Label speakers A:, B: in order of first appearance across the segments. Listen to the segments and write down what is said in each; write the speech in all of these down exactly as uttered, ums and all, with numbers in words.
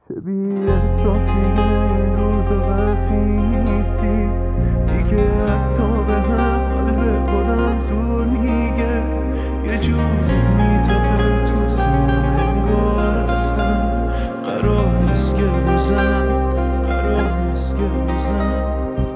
A: چه بی‌انصافی این روز وقتی نیستی دیگه، حتی به هم قلب خودم زور میگه، یه جوری میتپه تو سینه انگار اصلا قرار نیست که بزن قرار نیست که بزن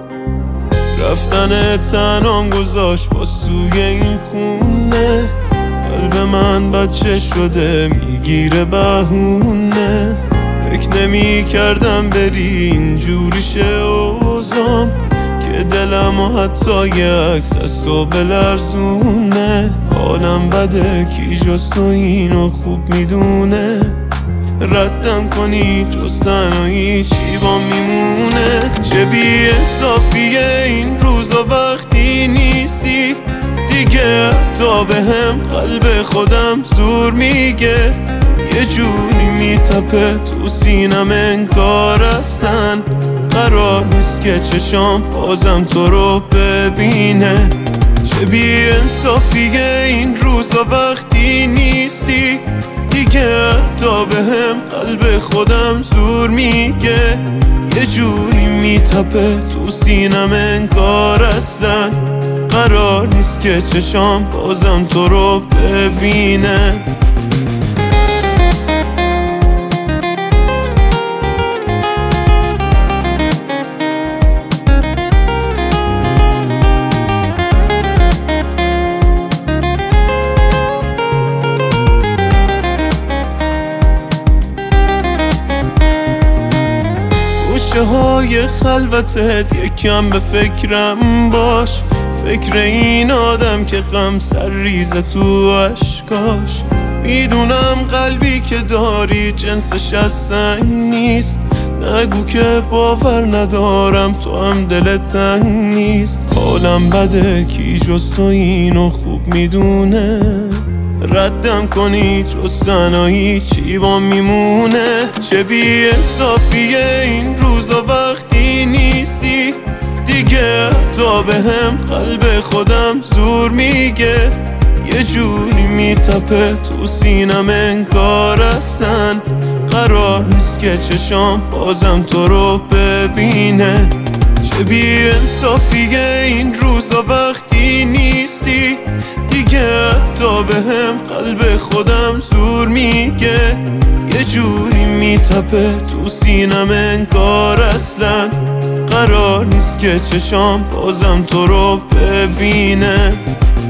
A: رفتن تنام گذاشت با سوی این خونه، قلب من بچه شده میگیره بهونه. فکر نمی کردم بری اینجوری شه اوزام، که دلم و حتی یه عکس از تو بلرزونه. حالم بده کی جز تو اینو خوب میدونه، ردم کنی جز تنهایی چی با میمونه. چه بی انصافیه این روزا وقتی نیستی دیگه، تا به هم قلب خودم زور میگه، یه جوری میتپه تو سینم انگار اصلا قرار نیست که چشام بازم تو رو ببینه. چه بی انصافیه این روزا وقتی نیستی دیگه، تا به هم قلب خودم زور میگه، یه جوری میتپه تو سینم انگار اصلا قرار نیست که چشام بازم تو رو ببینه. گوشه های خلوتت یکم به فکرم باش، فکر این آدم که غم سر ریزه تو عشقاش. میدونم قلبی که داری جنسش از سنگ نیست، نگو که باور ندارم تو هم دلت تنگ نیست. حالم بده کی جز تو اینو خوب میدونه، ردم کنی جز تنهایی چی با میمونه. چه بی انصافیه این روزا وقتی نیستی دیگه، تا به هم قلب خودم زور میگه، یه جوری میتپه تو سینم انگار اصلا قرار نیست که چشام بازم تو رو ببینه. چه بی انصافیه این روزا وقتی نیستی دیگه، تا به هم قلب خودم زور میگه، یه جوری میتپه تو سینم انگار اصلا قرار نیست که چشام بازم تو رو ببینه.